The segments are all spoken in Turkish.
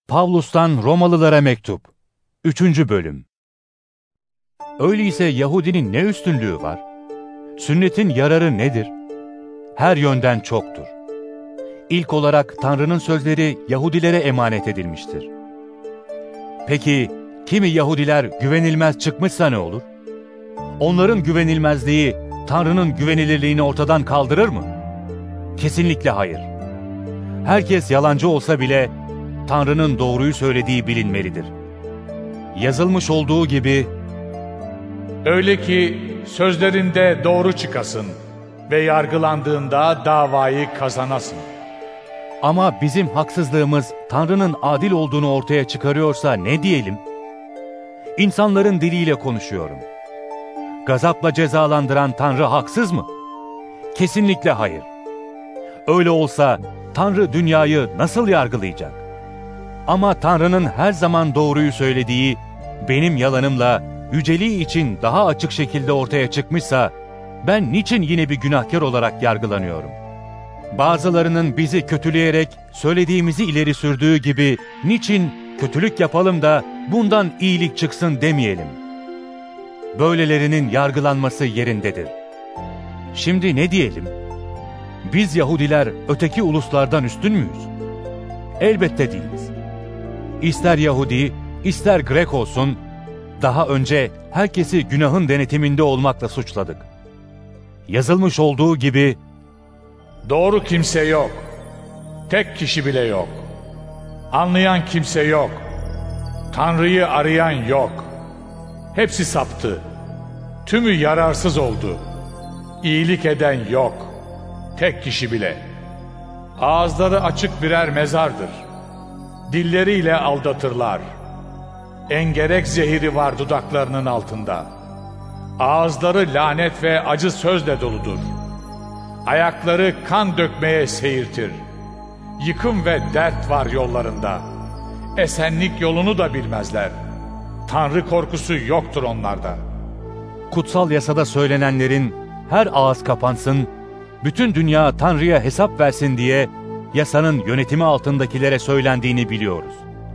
Pavlus'tan Romalılara Mektup 3. Bölüm. Öyleyse Yahudinin ne üstünlüğü var? Sünnetin yararı nedir? Her yönden çoktur. İlk olarak Tanrı'nın sözleri Yahudilere emanet edilmiştir. Peki kimi Yahudiler güvenilmez çıkmışsa ne olur? Onların güvenilmezliği Tanrı'nın güvenilirliğini ortadan kaldırır mı? Kesinlikle hayır. Herkes yalancı olsa bile Tanrı'nın doğruyu söylediği bilinmelidir. Yazılmış olduğu gibi, öyle ki sözlerinde doğru çıkasın ve yargılandığında davayı kazanasın. Ama bizim haksızlığımız Tanrı'nın adil olduğunu ortaya çıkarıyorsa ne diyelim? İnsanların diliyle konuşuyorum. Gazapla cezalandıran Tanrı haksız mı? Kesinlikle hayır. Öyle olsa Tanrı dünyayı nasıl yargılayacak? Ama Tanrı'nın her zaman doğruyu söylediği, benim yalanımla yüceliği için daha açık şekilde ortaya çıkmışsa, ben niçin yine bir günahkar olarak yargılanıyorum? Bazılarının bizi kötüleyerek söylediğimizi ileri sürdüğü gibi, niçin kötülük yapalım da bundan iyilik çıksın demeyelim? Böylelerinin yargılanması yerindedir. Şimdi ne diyelim? Biz Yahudiler öteki uluslardan üstün müyüz? Elbette değiliz. İster Yahudi, ister Grek olsun, daha önce herkesi günahın denetiminde olmakla suçladık. Yazılmış olduğu gibi, doğru kimse yok, tek kişi bile yok. Anlayan kimse yok, Tanrı'yı arayan yok. Hepsi saptı, tümü yararsız oldu. İyilik eden yok, tek kişi bile. Ağızları açık birer mezardır. Dilleriyle aldatırlar. Engerek zehiri var dudaklarının altında. Ağızları lanet ve acı sözle doludur. Ayakları kan dökmeye seyirtir. Yıkım ve dert var yollarında. Esenlik yolunu da bilmezler. Tanrı korkusu yoktur onlarda. Kutsal yasada söylenenlerin her ağız kapansın, bütün dünya Tanrı'ya hesap versin diye yasanın yönetimi altındakilere söylendiğini biliyoruz.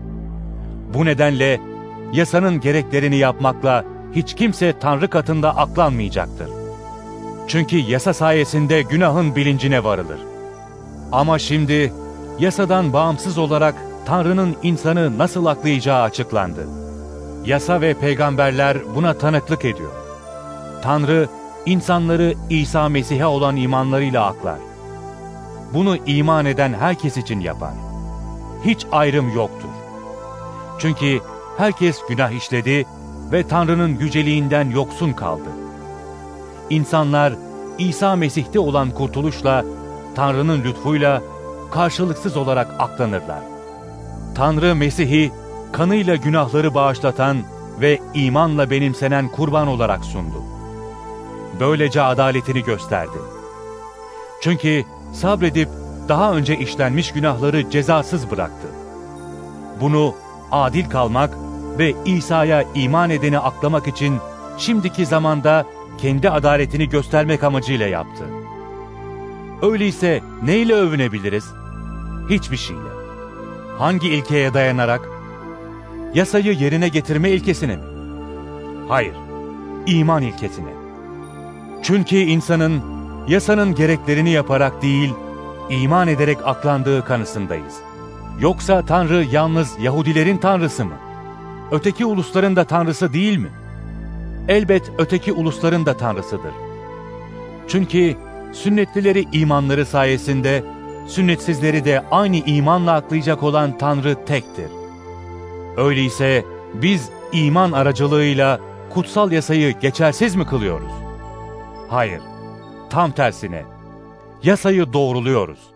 Bu nedenle yasanın gereklerini yapmakla hiç kimse Tanrı katında aklanmayacaktır. Çünkü yasa sayesinde günahın bilincine varılır. Ama şimdi yasadan bağımsız olarak Tanrı'nın insanı nasıl aklayacağı açıklandı. Yasa ve peygamberler buna tanıklık ediyor. Tanrı insanları İsa Mesih'e olan imanlarıyla aklar. Bunu iman eden herkes için yapar. Hiç ayrım yoktur. Çünkü herkes günah işledi ve Tanrı'nın yüceliğinden yoksun kaldı. İnsanlar İsa Mesih'te olan kurtuluşla, Tanrı'nın lütfuyla karşılıksız olarak aklanırlar. Tanrı Mesih'i kanıyla günahları bağışlatan ve imanla benimsenen kurban olarak sundu. Böylece adaletini gösterdi. Çünkü sabredip daha önce işlenmiş günahları cezasız bıraktı. Bunu adil kalmak ve İsa'ya iman edeni aklamak için şimdiki zamanda kendi adaletini göstermek amacıyla yaptı. Öyleyse neyle övünebiliriz? Hiçbir şeyle. Hangi ilkeye dayanarak? Yasayı yerine getirme ilkesine mi? Hayır, iman ilkesine. Çünkü insanın yasanın gereklerini yaparak değil, iman ederek aklandığı kanısındayız. Yoksa Tanrı yalnız Yahudilerin Tanrısı mı? Öteki ulusların da Tanrısı değil mi? Elbet öteki ulusların da Tanrısıdır. Çünkü sünnetlileri imanları sayesinde, sünnetsizleri de aynı imanla aklayacak olan Tanrı tektir. Öyleyse biz iman aracılığıyla kutsal yasayı geçersiz mi kılıyoruz? Hayır, tam tersine. Yasayı doğruluyoruz.